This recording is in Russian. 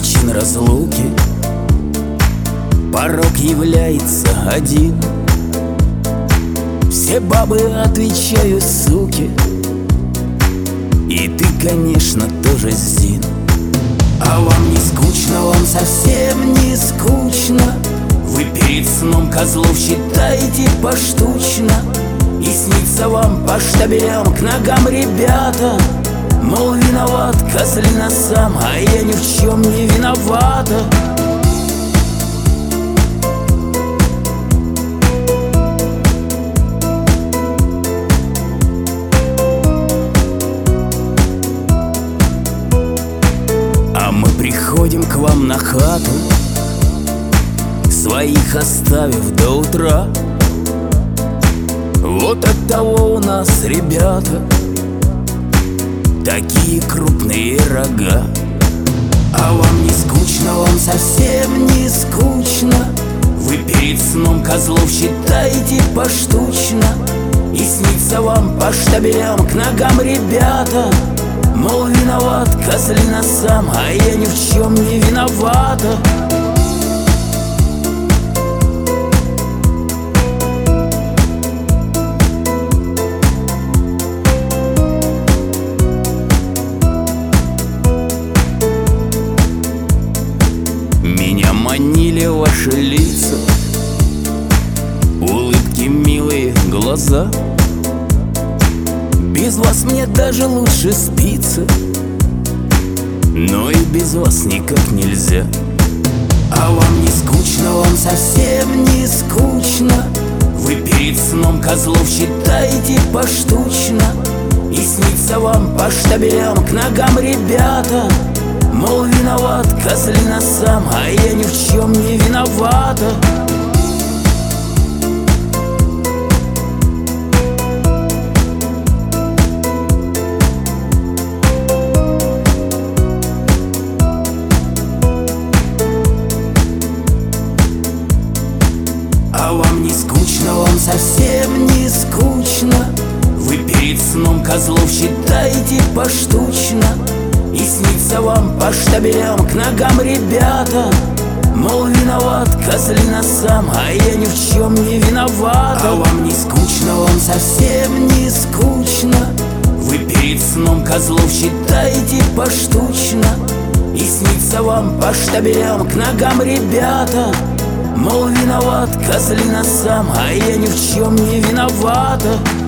причин разлуки порок является один. Все бабы отвечают суки, и ты, конечно, тоже Зин. А вам не скучно, вам совсем не скучно? Вы перед сном козлов считаете поштучно, и снится вам по штабелям к ногам ребята. Мол, виноват козлина сам, а я ни в чем не виновата. А мы приходим к вам на хату, своих оставив до утра. Вот от того у нас ребята такие крупные рога. А вам не скучно, вам совсем не скучно? Вы перед сном козлов считаете поштучно, и снится вам по штабелям к ногам ребята. Мол, виноват козлина сам, а я ни в чем не виновата. Меня манили ваши лица, улыбки, милые глаза. Без вас мне даже лучше спится, но и без вас никак нельзя. А вам не скучно, вам совсем не скучно? Вы перед сном козлов считаете поштучно, и снится вам по штабелям к ногам ребята. Мол, виноват козлина сам, а я ни в чем не виновата. А вам не скучно, вам совсем не скучно? Вы перед сном козлов считаете поштучно, и снится вам по штабелям к ногам ребята. Мол, виноват козлина сам, а я ни в чем не виновата. А вам не скучно, вам совсем не скучно? Вы перед сном козлов считаете поштучно, и снится вам по штабелям к ногам ребята. Мол, виноват козлина сам, а я ни в чем не виновата.